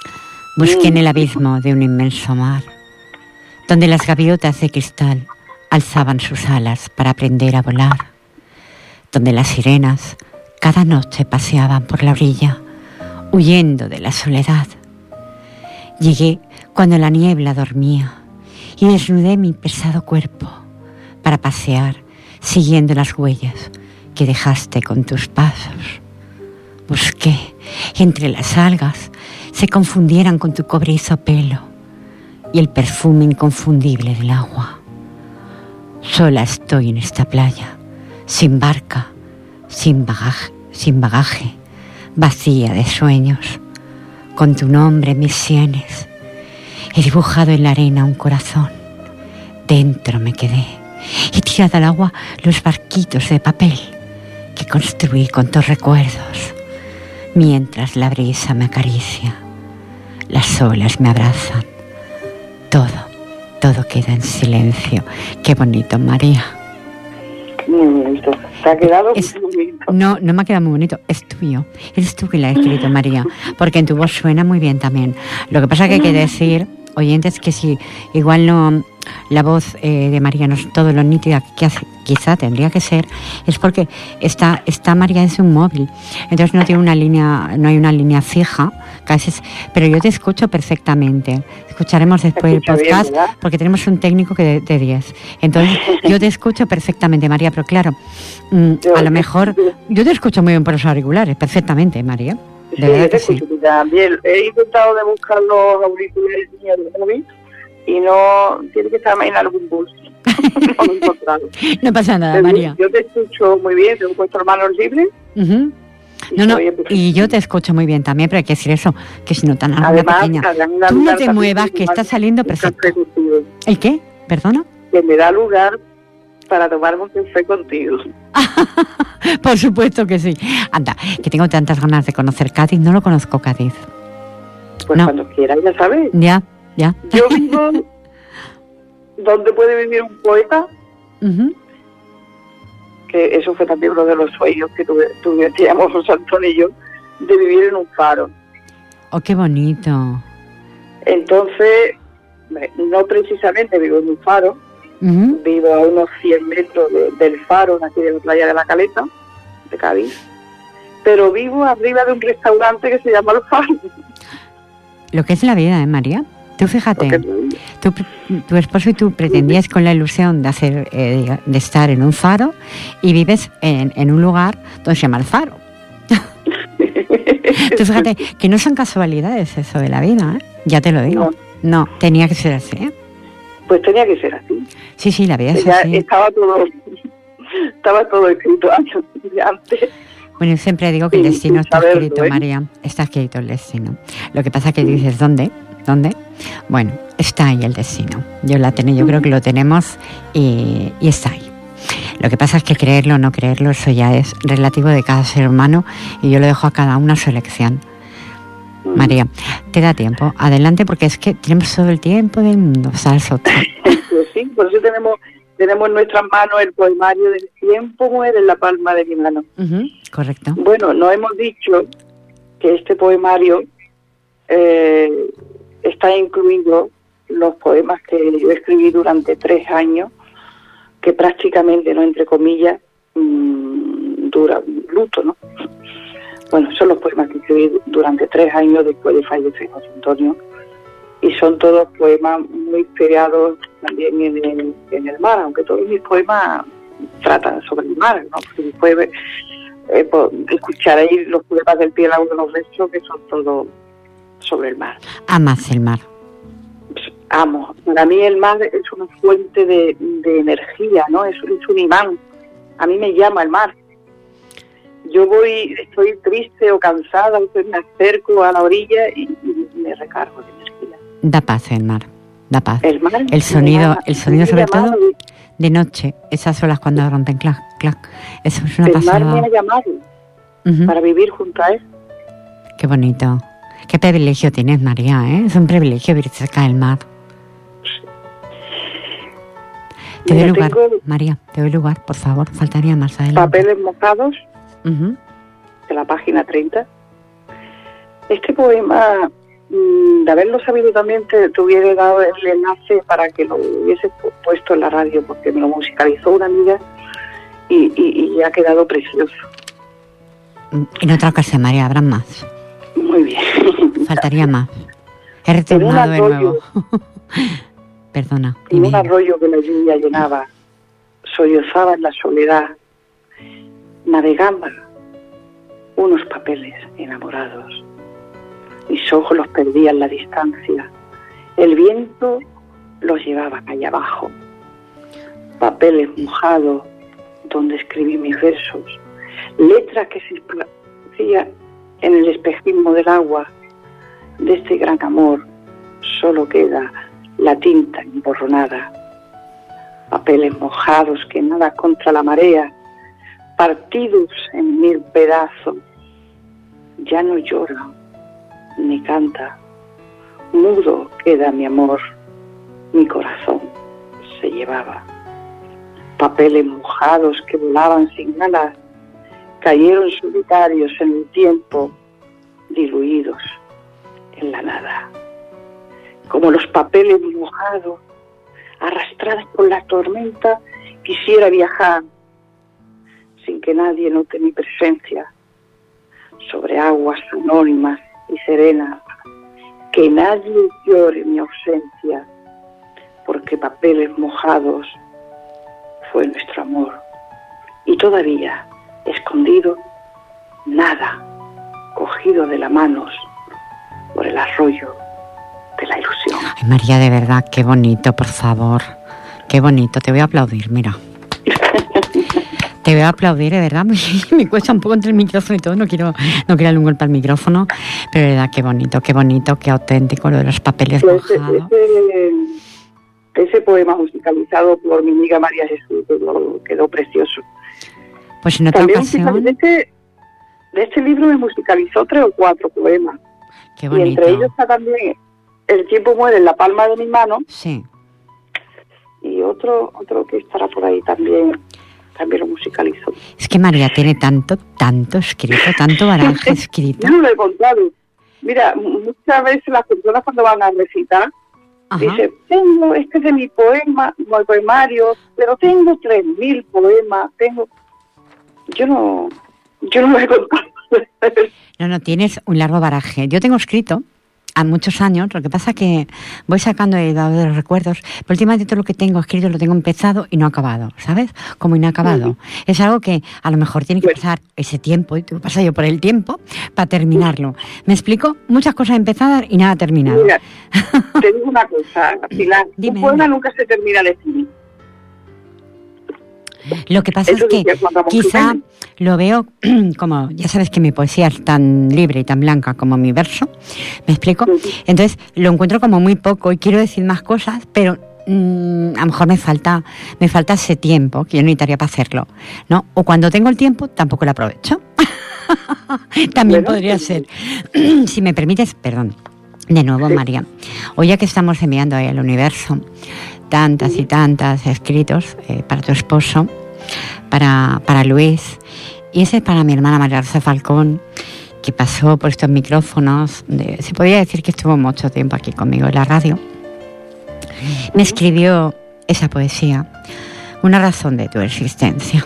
Busqué en el abismo de un inmenso mar, donde las gaviotas de cristal alzaban sus alas para aprender a volar, donde las sirenas cada noche paseaban por la orilla, huyendo de la soledad. Llegué cuando la niebla dormía y desnudé mi pesado cuerpo para pasear siguiendo las huellas que dejaste con tus pasos. Busqué entre las algas se confundieran con tu cobrizo pelo y el perfume inconfundible del agua. Sola estoy en esta playa, sin barca, sin bagaje, sin bagaje, vacía de sueños, con tu nombre en mis sienes. He dibujado en la arena un corazón, dentro me quedé. He tirado al agua los barquitos de papel que construí con tus recuerdos, mientras la brisa me acaricia, las olas me abrazan, todo, todo queda en silencio. Qué bonito, María. Muy bonito. ¿Te ha quedado es, muy bonito? No, no me ha quedado muy bonito, es tuyo. Eres tú que la has escrito, María, porque en tu voz suena muy bien también. Lo que pasa que hay que decir, oyentes, que si igual no la voz eh, de María no es todo lo nítida que hace, quizá tendría que ser, es porque está, está María desde un móvil, entonces no tiene una línea, no hay una línea fija, casi es, pero yo te escucho perfectamente. Escucharemos después el podcast bien, porque tenemos un técnico que de, de diez. Entonces yo te escucho perfectamente, María, pero claro, mmm, a lo mejor yo te escucho muy bien por los auriculares, perfectamente, María. De sí, verdad yo te que escucho sí. También. He intentado de buscar los auriculares míos del móvil y no, tiene que estar en algún bolso. No lo he encontrado. No pasa nada, Pero María. Yo te escucho muy bien, tengo puesto manos libres. Uh-huh. No, no, y yo te escucho muy bien también, pero hay que decir eso, que si no tan alguna Además, pequeña. una Tú no te muevas, que está saliendo perfecto. ¿El qué? ¿Perdona? Que me da lugar para tomarme un café contigo. Por supuesto que sí. Anda, que tengo tantas ganas de conocer Cádiz, no lo conozco Cádiz. Pues no. Cuando quieras, ya sabes. Ya, ya. Yo vivo donde puede vivir un poeta. Uh-huh. Que eso fue también uno de los sueños que tuve, tuve teníamos José Antonio y yo, de vivir en un faro. Oh, qué bonito. Entonces, no precisamente vivo en un faro, uh-huh. Vivo a unos cien metros de, del faro, aquí de la playa de la Caleta, de Cádiz, pero vivo arriba de un restaurante que se llama El Faro. Lo que es la vida, ¿eh, María? Tú fíjate, tu, tu esposo y tú pretendías con la ilusión de hacer eh, de estar en un faro y vives en, en un lugar donde se llama El Faro. Tú fíjate que no son casualidades eso de la vida, ¿eh? Ya te lo digo. No, no tenía que ser así, ¿eh? Pues tenía que ser así. Sí, sí, la vida es ya así. Estaba todo, estaba todo escrito antes. Bueno, yo siempre digo que el destino está escrito, ¿eh? María, está escrito el destino. Lo que pasa es que dices, ¿dónde? ¿Dónde? Bueno, está ahí el destino. Yo la ten, yo creo que lo tenemos y, y está ahí. Lo que pasa es que creerlo o no creerlo, eso ya es relativo de cada ser humano y yo lo dejo a cada una su elección. María, te da tiempo, adelante, porque es que tenemos todo el tiempo del mundo, ¿sabes? Otro. Pues sí, por eso tenemos tenemos en nuestras manos el poemario del tiempo muere en la palma de mi mano. Uh-huh, correcto. Bueno, nos hemos dicho que este poemario eh, está incluido los poemas que yo escribí durante tres años, que prácticamente, no entre comillas, mmm, dura un luto, ¿no? Bueno, son los poemas que escribí durante tres años después de fallecer José Antonio, y son todos poemas muy inspirados también en el, en el mar, aunque todos mis poemas tratan sobre el mar, ¿no? Porque después eh, pues, escucharéis los poemas del Piélago de los Versos, que son todos sobre el mar. Amas el mar. Amo. Para mí el mar es una fuente de, de energía, ¿no? Es, es un imán. A mí me llama el mar. Yo voy, estoy triste o cansada, entonces me acerco a la orilla y, y me recargo de energía. Da paz el mar, da paz. El mar. El sonido, llama, el sonido sobre todo llamado, de noche, esas olas cuando rompen clac, clac. Eso es una el pasada. El mar me ha llamado uh-huh. para vivir junto a él. Qué bonito. Qué privilegio tienes, María, ¿eh? Es un privilegio vivir cerca del mar. Te doy lugar, María, te doy lugar, por favor, faltaría más adelante. Papeles mojados, uh-huh. de la página treinta. Este poema de haberlo sabido también te, te hubiera dado el enlace para que lo hubiese puesto en la radio, porque me lo musicalizó una amiga y, y, y ha quedado precioso. En otra ocasión, María, habrá más. Muy bien. Faltaría más. He retornado de nuevo. Perdona. En un arroyo que la lluvia llenaba, sollozaba en la soledad, navegaban unos papeles enamorados. Mis ojos los perdía en la distancia. El viento los llevaba calle abajo. Papeles mojados donde escribí mis versos. Letras que se esparcían en el espejismo del agua. De este gran amor solo queda la tinta emborronada. Papeles mojados que nadan contra la marea, partidos en mil pedazos. Ya no llora ni canta, mudo queda mi amor, mi corazón se llevaba. Papeles mojados que volaban sin alas, cayeron solitarios en el tiempo, diluidos en la nada. Como los papeles mojados, arrastrados por la tormenta, quisiera viajar sin que nadie note mi presencia sobre aguas anónimas y serenas, que nadie llore mi ausencia, porque papeles mojados fue nuestro amor, y todavía escondido, nada, cogido de las manos por el arroyo de la ilusión. Ay, María, de verdad, qué bonito, por favor, qué bonito, te voy a aplaudir, mira. Te voy a aplaudir, de verdad, me, me cuesta un poco entre el micrófono y todo, no quiero no quiero darle un golpe al micrófono, pero de verdad, qué bonito, qué bonito, qué auténtico lo de los papeles ese, mojados. Ese, ese poema musicalizado por mi amiga María Jesús quedó, quedó precioso. Pues en otra También ocasión... De este, de este libro me musicalizó tres o cuatro poemas. Qué bonito. Y entre ellos está también El tiempo muere en la palma de mi mano. Sí. Y otro, otro que estará por ahí también... también lo musicalizó. Es que María tiene tanto, tanto escrito, tanto baraje escrito. Yo no lo he contado. Mira, muchas veces las personas cuando van a recitar, ajá, dicen, tengo, este es de mi poema, mi poemario, pero tengo tres mil poemas, tengo... Yo no, yo no lo he contado. No, no, tienes un largo baraje. Yo tengo escrito a muchos años, lo que pasa que voy sacando de los recuerdos, pero últimamente todo lo que tengo escrito lo tengo empezado y no acabado, ¿sabes? Como inacabado. Uh-huh. Es algo que a lo mejor tiene que bueno. pasar ese tiempo, y tengo que pasar yo por el tiempo para terminarlo. Uh-huh. ¿Me explico? Muchas cosas empezadas y nada terminado. Mira, te digo una cosa, Pilar, un poema nunca se termina de escribir. Lo que pasa Eso es que quizá lo veo como, ya sabes que mi poesía es tan libre y tan blanca como mi verso, ¿me explico? Entonces lo encuentro como muy poco y quiero decir más cosas, pero mmm, a lo mejor me falta me falta ese tiempo que yo necesitaría para hacerlo, ¿no? O cuando tengo el tiempo tampoco lo aprovecho. También bueno, podría sí. ser. Si me permites, perdón, de nuevo sí. María, hoy ya que estamos enviando ahí al universo tantas y tantas escritos eh, para tu esposo, para, para Luis, y ese es para mi hermana María Rosa Falcón, que pasó por estos micrófonos, de, se podría decir que estuvo mucho tiempo aquí conmigo en la radio. Me escribió esa poesía, una razón de tu existencia.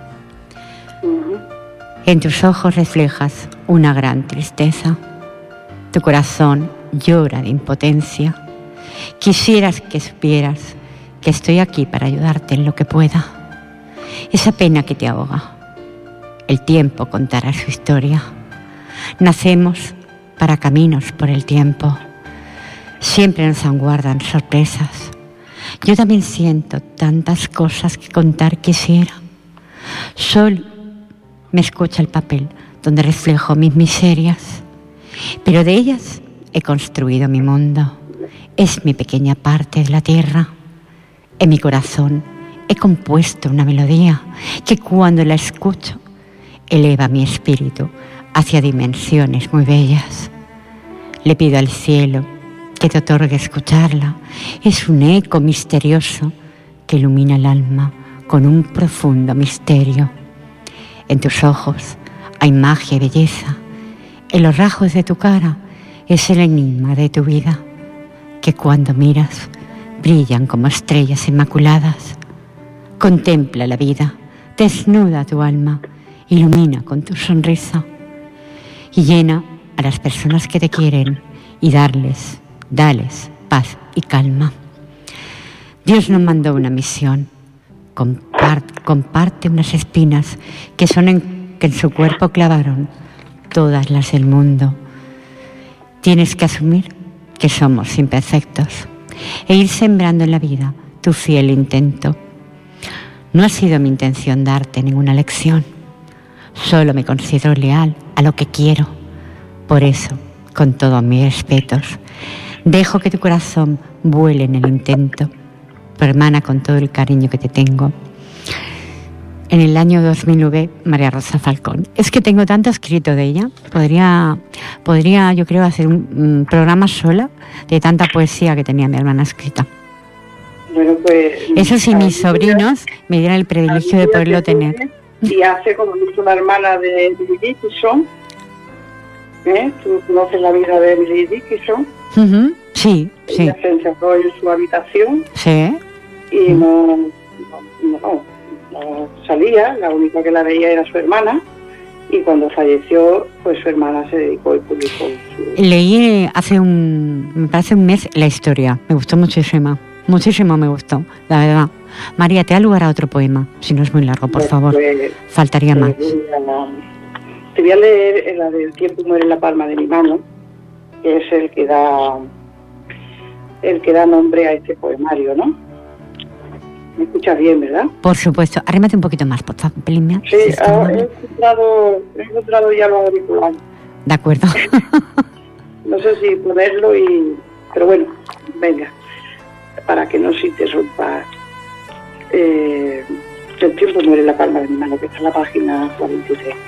En tus ojos reflejas una gran tristeza, tu corazón llora de impotencia. Quisieras que supieras que estoy aquí para ayudarte en lo que pueda. Esa pena que te ahoga, el tiempo contará su historia. Nacemos para caminos por el tiempo. Siempre nos aguardan sorpresas. Yo también siento tantas cosas que contar quisiera. Solo me escucha el papel donde reflejo mis miserias, pero de ellas he construido mi mundo. Es mi pequeña parte de la tierra. En mi corazón he compuesto una melodía que cuando la escucho eleva mi espíritu hacia dimensiones muy bellas. Le pido al cielo que te otorgue escucharla. Es un eco misterioso que ilumina el alma con un profundo misterio. En tus ojos hay magia y belleza. En los rasgos de tu cara Es el enigma de tu vida, que cuando miras brillan como estrellas inmaculadas. Contempla la vida, desnuda tu alma, ilumina con tu sonrisa y llena a las personas que te quieren y darles, dales paz y calma. Dios nos mandó una misión. Comparte, comparte unas espinas que son en, que en su cuerpo clavaron todas las del mundo. Tienes que asumir que somos imperfectos e ir sembrando en la vida tu fiel intento. No ha sido mi intención darte ninguna lección, solo me considero leal a lo que quiero. Por eso, con todos mis respetos, dejo que tu corazón vuele en el intento. Tu hermana, con todo el cariño que te tengo. En el año dos mil nueve, María Rosa Falcón. Es que tengo tanto escrito de ella. Podría, podría yo creo, hacer un, un programa sola de tanta poesía que tenía mi hermana escrita. Bueno, pues... Eso sí, mis sobrinos me dieran el privilegio de poderlo tener. Y hace como dice una hermana de Emily Dickinson. ¿Eh? ¿Tú conoces la vida de Emily Dickinson? Uh-huh. Sí, sí. Ella se encerró en su habitación. Sí. Y uh-huh. no, no, no, no salía, la única que la veía era su hermana. Y cuando falleció, pues su hermana se dedicó y publicó su... Leí hace un, me parece un mes la historia. Me gustó muchísimo. Muchísimo me gustó, la verdad. María, te da lugar a otro poema, si no es muy largo, por pues, favor. Pues, Faltaría más. Te voy a leer la del tiempo muere en la palma de mi mano, que es el que da el que da nombre a este poemario, ¿no? ¿Me escuchas bien, verdad? Por supuesto. Arrímate un poquito más, por favor. Pelín, sí, si ah, he, encontrado, he encontrado ya los auriculares. De acuerdo. No sé si ponerlo y... Pero bueno, venga, para que no se interrumpa. Eh, el tiempo muere en la palma de mi mano, que está en la página cuarenta y tres.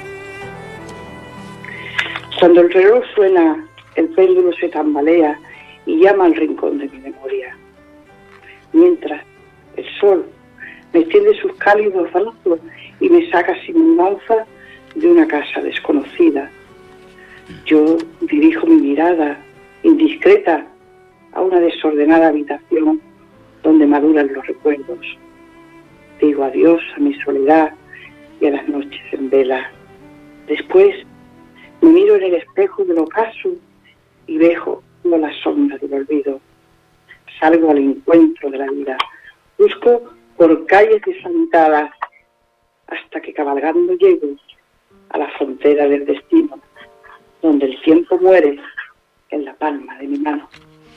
Cuando el reloj suena, el péndulo se tambalea y llama al rincón de mi memoria. Mientras el sol me extiende sus cálidos brazos y me saca sin mudanza de una casa desconocida. Yo dirijo mi mirada indiscreta a una desordenada habitación donde maduran los recuerdos. Digo adiós a mi soledad y a las noches en vela. Después me miro en el espejo del ocaso y dejo no la sombra del olvido. Salgo al encuentro de la vida. Busco por calles deshabitadas hasta que cabalgando llego a la frontera del destino, donde el tiempo muere en la palma de mi mano.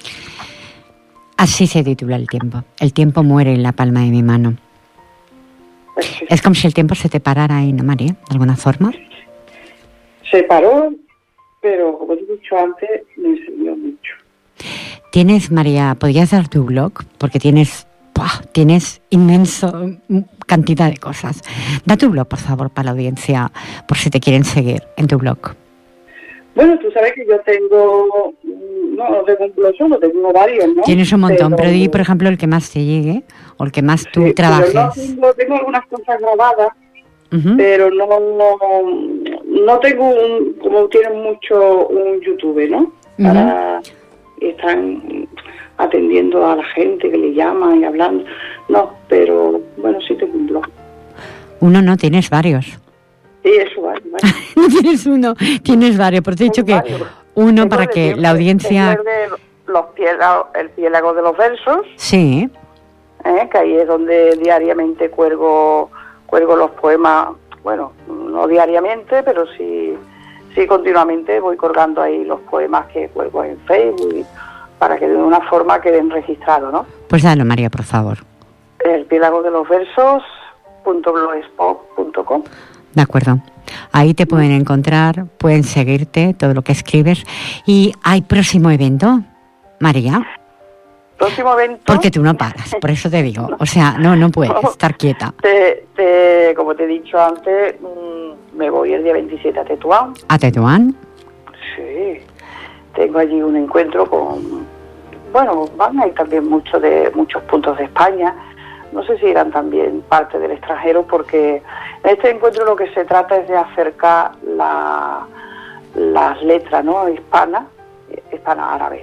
Así se titula el tiempo. El tiempo muere en la palma de mi mano. Pues sí. Es como si el tiempo se te parara ahí, ¿no, María? De alguna forma. Se paró, pero como te he dicho antes, me enseñó mucho. Tienes, María, ¿podrías dar tu blog? Porque tienes, ¡buah! Tienes inmenso cantidad de cosas. Da tu blog, por favor, para la audiencia, por si te quieren seguir en tu blog. Bueno, tú sabes que yo tengo, no, no tengo un blog solo, tengo varios, ¿no? Tienes un montón, pero, pero di, por ejemplo, el que más te llegue, o el que más tú sí, trabajes. No tengo, tengo algunas cosas grabadas, uh-huh. pero no, no, no tengo, un, como tienen mucho, un YouTube, ¿no? Para, uh-huh. Están atendiendo a la gente que le llama y hablando. No, pero bueno, sí tengo un blog. Uno no, tienes varios. Sí, eso vale, vale. No tienes uno, tienes varios. Por eso he dicho que uno tengo para que la audiencia... El, de los piélagos, el piélago de los versos. Sí. ¿Eh? Que ahí es donde diariamente cuelgo, cuelgo los poemas. Bueno, no diariamente, pero sí, sí continuamente voy colgando ahí los poemas que cuelgo en Facebook para que de una forma queden registrados, ¿no? Pues dalo, María, por favor. El piélago de los versos punto blogspot punto com. De acuerdo. Ahí te pueden encontrar, pueden seguirte, todo lo que escribes. Y hay próximo evento, María. Próximo evento. Porque tú no paras, por eso te digo. O sea, no, no puedes no, estar quieta. Te, te, como te he dicho antes, me voy el día veintisiete a Tetuán. ¿A Tetuán? Sí. Tengo allí un encuentro con... Bueno, van a ir también muchos de muchos puntos de España. No sé si irán también parte del extranjero, porque en este encuentro lo que se trata es de acercar la, las letras, ¿no?, hispanas hispano-árabe.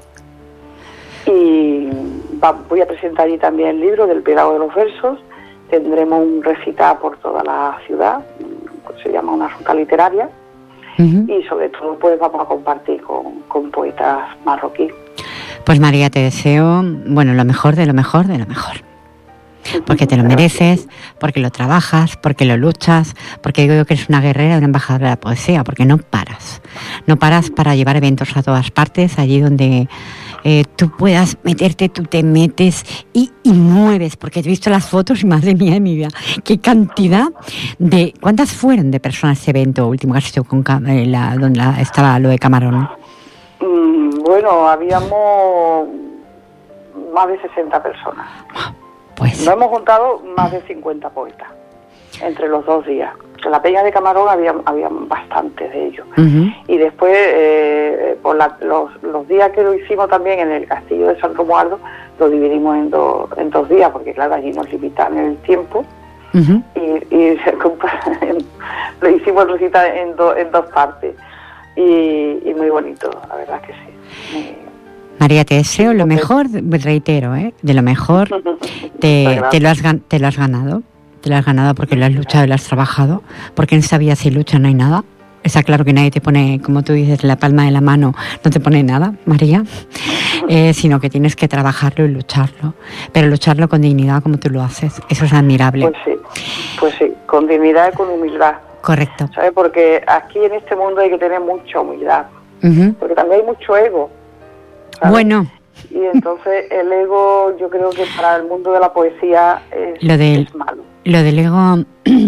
Y va, voy a presentar allí también el libro del Piélago de los Versos. Tendremos un recital por toda la ciudad, se llama una ruta literaria, uh-huh. y sobre todo pues vamos a compartir con, con poetas marroquíes. Pues María, te deseo, bueno, lo mejor de lo mejor de lo mejor. Porque te lo mereces, porque lo trabajas, porque lo luchas, porque digo yo que eres una guerrera, una embajadora de la poesía, porque no paras. No paras para llevar eventos a todas partes, allí donde eh, tú puedas meterte, tú te metes y, y mueves, porque he visto las fotos y madre mía de mi vida, qué cantidad de... ¿Cuántas fueron de personas ese evento último que has hecho con eh, la, donde la, estaba lo de Camarón? Mm, bueno, habíamos más de sesenta personas. Pues... Nos hemos juntado más de cincuenta poetas entre los dos días. En la Peña de Camarón había, había bastantes de ellos. Uh-huh. Y después, eh, por la, los, los días que lo hicimos también en el Castillo de San Romualdo, lo dividimos en, do, en dos días, porque claro, allí nos limitan el tiempo. Uh-huh. Y, y lo hicimos el recital en, do, en dos partes. Y, y muy bonito, la verdad que sí. Muy, María, te deseo lo mejor, reitero, ¿eh? De lo mejor, te, te, lo has, te lo has ganado, te lo has ganado porque lo has luchado y lo has trabajado, porque en esta vida sin lucha no hay nada. Está claro que nadie te pone, como tú dices, la palma de la mano, no te pone nada, María, eh, sino que tienes que trabajarlo y lucharlo, pero lucharlo con dignidad como tú lo haces, eso es admirable. Pues sí, pues sí, con dignidad y con humildad. Correcto. ¿Sabes? Porque aquí en este mundo hay que tener mucha humildad, uh-huh. porque también hay mucho ego. ¿sabes? Bueno. Y entonces el ego, yo creo que para el mundo de la poesía es, lo del, es malo. Lo del ego,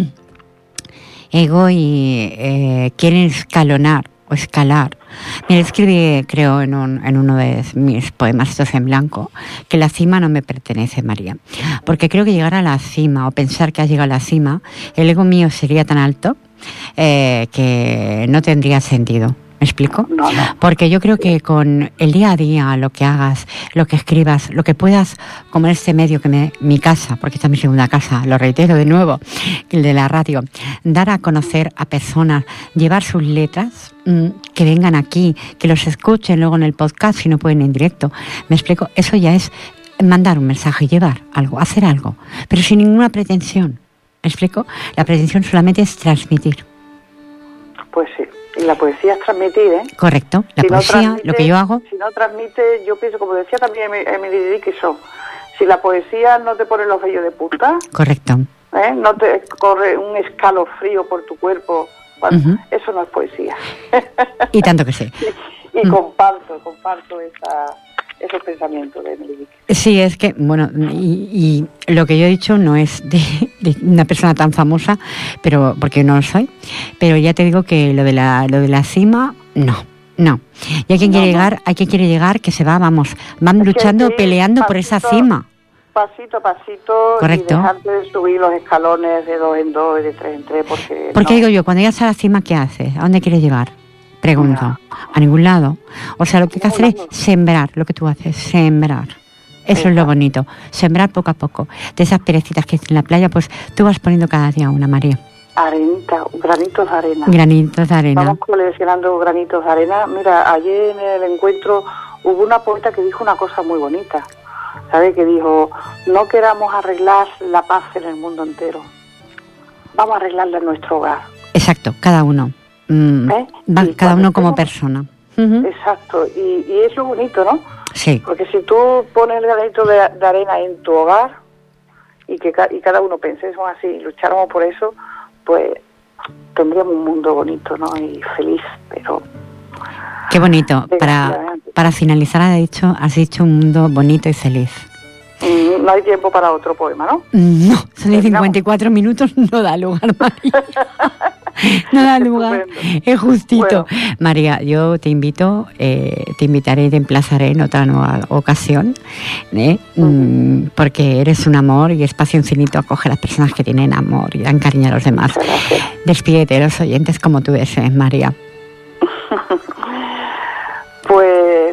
ego y eh, quieren escalonar o escalar. Mira, escribí, creo, en, un, en uno de mis poemas, estos en blanco, que la cima no me pertenece, María. Porque creo que llegar a la cima o pensar que has llegado a la cima, el ego mío sería tan alto eh, que no tendría sentido. ¿Me explico? No, no. Porque yo creo que con el día a día, lo que hagas, lo que escribas, lo que puedas, como en este medio que me, mi casa, porque esta es mi segunda casa, lo reitero de nuevo, el de la radio, dar a conocer a personas, llevar sus letras, mmm, que vengan aquí, que los escuchen luego en el podcast si no pueden en directo. ¿Me explico? Eso ya es mandar un mensaje, llevar algo, hacer algo, pero sin ninguna pretensión. ¿Me explico? La pretensión solamente es transmitir. Pues sí. Y la poesía es transmitir, ¿eh? Correcto. La si poesía, no lo que yo hago... Si no transmite, yo pienso, como decía también Emily Dickinson, si la poesía no te pone los vellos de punta... Correcto. ¿eh? No te corre un escalofrío por tu cuerpo, bueno, uh-huh. eso no es poesía. Y tanto que sí. Y, y mm. comparto, comparto esa... esos pensamientos de Emily Dickinson. Sí, es que, bueno, y, y lo que yo he dicho no es de, de una persona tan famosa, pero porque no lo soy, pero ya te digo que lo de la, lo de la cima, no, no. Y hay quien no, quiere no. llegar, hay quien quiere llegar que se va, vamos, van es luchando, peleando pasito, por esa cima. Pasito a pasito. Correcto. Y dejarte de subir los escalones de dos en dos y de tres en tres, porque... Porque no. digo yo, cuando llegas a la cima, ¿qué haces? ¿A dónde quieres llegar? Pregunto. No. A ningún lado. O sea, lo que hay que hacer es sembrar lo que tú haces, sembrar. Eso Exacto. es lo bonito, sembrar poco a poco. De esas perecitas que hay en la playa, pues tú vas poniendo cada día una, María. Arenita, granitos de arena. Granitos de arena. Vamos coleccionando granitos de arena. Mira, ayer en el encuentro hubo una poeta que dijo una cosa muy bonita. ¿Sabes? Que dijo, no queramos arreglar la paz en el mundo entero. Vamos a arreglarla en nuestro hogar. Exacto, cada uno. Mm, ¿Eh? va, cada uno como persona. Uh-huh. Exacto, y, y es lo bonito, ¿no? Sí. Porque si tú pones el granito de, de arena en tu hogar y que ca- y cada uno pensemos así y lucháramos por eso, pues tendríamos un mundo bonito, ¿no? Y feliz, pero... Qué bonito. Para, para finalizar, has dicho, has dicho un mundo bonito y feliz. Mm, no hay tiempo para otro poema, ¿no? No, son de cincuenta y cuatro minutos, no da lugar, María. No da lugar, es justito. Bueno. María, yo te invito, eh, te invitaré y te emplazaré en otra nueva ocasión, ¿eh? uh-huh. porque eres un amor y Espacio Infinito acoge a las personas que tienen amor y dan cariño a los demás. Despídete de los oyentes como tú desees, María. Pues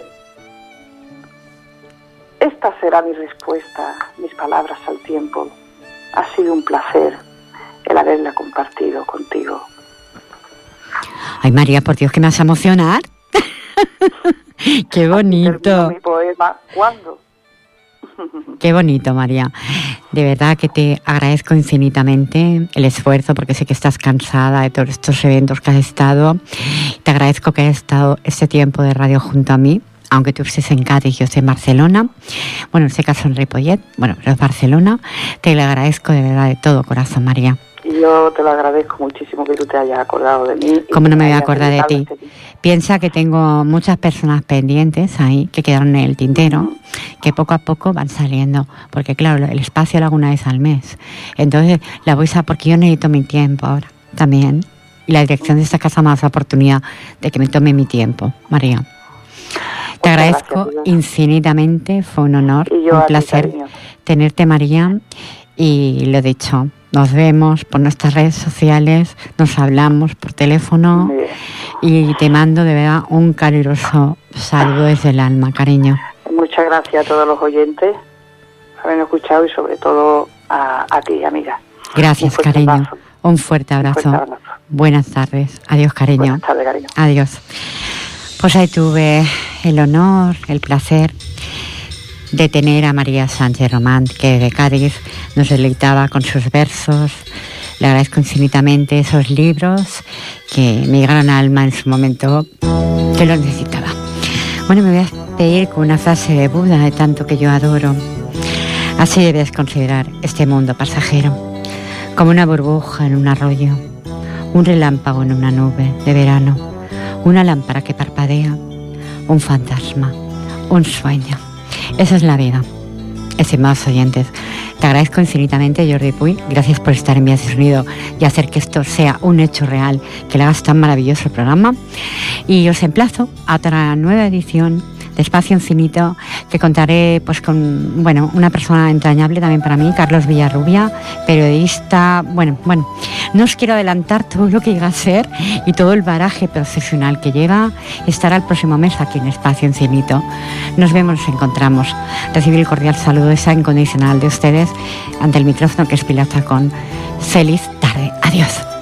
esta será mi respuesta, mis palabras al tiempo. Ha sido un placer el haberla compartido contigo. Ay, María, por Dios, que me vas a emocionar. Qué bonito. Mi poema, ¿cuándo? Qué bonito, María. De verdad que te agradezco infinitamente el esfuerzo, porque sé que estás cansada de todos estos eventos que has estado. Te agradezco que hayas estado este tiempo de radio junto a mí, aunque tú estés en Cádiz, yo estoy en Barcelona. Bueno, en este caso en Ripollet, bueno, pero es Barcelona. Te lo agradezco de verdad de todo corazón, María. Y yo te lo agradezco muchísimo que tú te hayas acordado de mí. ¿Cómo no me voy a acordar de ti? Piensa que tengo muchas personas pendientes ahí que quedaron en el tintero, uh-huh. que poco a poco van saliendo, porque claro, el espacio lo hago una vez al mes. Entonces la voy a, porque yo necesito mi tiempo ahora también. Y la dirección de esta casa me da la oportunidad de que me tome mi tiempo, María. Te Muchas agradezco gracias, infinitamente, fue un honor, un placer ti, tenerte, María, y lo dicho. Nos vemos por nuestras redes sociales, nos hablamos por teléfono y te mando de verdad un caluroso saludo desde el alma, cariño. Muchas gracias a todos los oyentes por habernos escuchado y sobre todo a, a ti, amiga. Gracias, cariño. Abrazo. Un fuerte abrazo. Un fuerte abrazo. Buenas tardes. Adiós, cariño. Buenas tardes, cariño. Adiós. Pues ahí tuve el honor, el placer de tener a María Sánchez Román, que de Cádiz nos deleitaba con sus versos. Le agradezco infinitamente esos libros que mi gran alma en su momento que lo necesitaba. Bueno, me voy a despedir con una frase de Buda, de tanto que yo adoro. Así debes considerar este mundo pasajero, como una burbuja en un arroyo, un relámpago en una nube de verano, una lámpara que parpadea, un fantasma, un sueño. Esa es la vida. Estimados oyentes, te agradezco infinitamente, Jordi Puy. Gracias por estar en Vías de Sonido y hacer que esto sea un hecho real, que le hagas tan maravilloso el programa. Y os emplazo a otra nueva edición de Espacio Infinito, que contaré pues con bueno una persona entrañable también para mí, Carlos Villarrubia, periodista. Bueno, bueno, no os quiero adelantar todo lo que llega a ser y todo el baraje profesional que lleva. Estará el próximo mes aquí en Espacio Infinito. Nos vemos, nos encontramos. Recibir el cordial saludo esa incondicional de ustedes ante el micrófono, que es Pilar Chacón. Feliz tarde. Adiós.